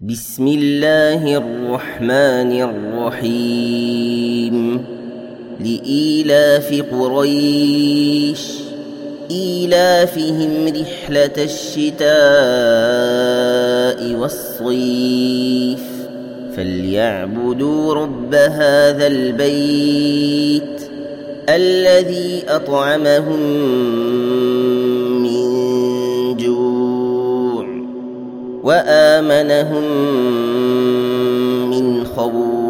بسم الله الرحمن الرحيم لإيلاف قريش إيلافهم رحلة الشتاء والصيف فليعبدوا رب هذا البيت الذي أطعمهم من جوع وآمنهم من خوف.